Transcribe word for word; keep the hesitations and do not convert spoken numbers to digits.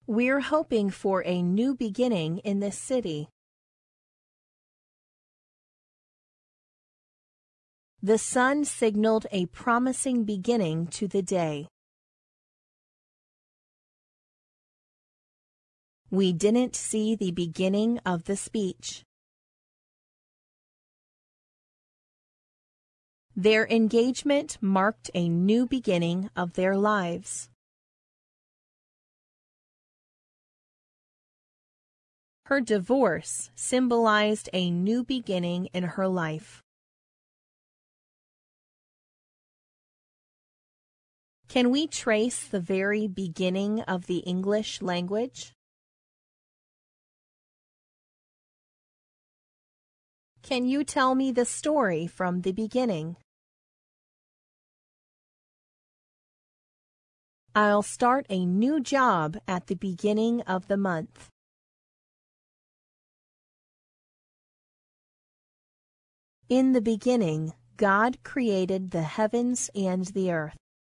We're hoping for a new beginning in this city. The sun signaled a promising beginning to the day. We didn't see the beginning of the speech. Their engagement marked a new beginning of their lives. Her divorce symbolized a new beginning in her life. Can we trace the very beginning of the English language? Can you tell me the story from the beginning? I'll start a new job at the beginning of the month. In the beginning, God created the heavens and the earth.